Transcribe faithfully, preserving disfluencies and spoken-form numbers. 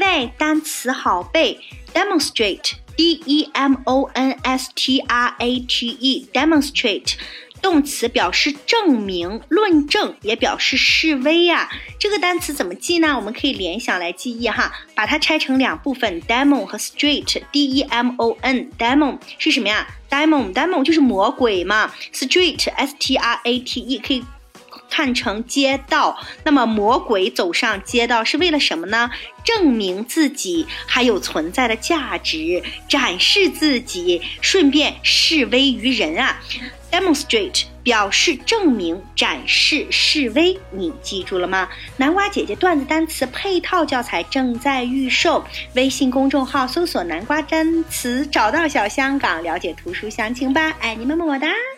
背单词好背 demonstrate D E M O N S T R A T E demonstrate动词表示证明、论证，也表示示威呀、啊。这个单词怎么记呢？我们可以联想来记忆哈，把它拆成两部分 demon 和 straight D E M O N demon 是什么呀？ demon demon 就是魔鬼嘛， street S T R A T E 可以看成街道。那么魔鬼走上街道是为了什么呢？证明自己还有存在的价值，展示自己，顺便示威于人啊。demonstrate 表示证明、展示、示威，你记住了吗？南瓜姐姐段子单词配套教材正在预售，微信公众号搜索南瓜单词，找到小香港，了解图书详情吧。爱你们么么哒。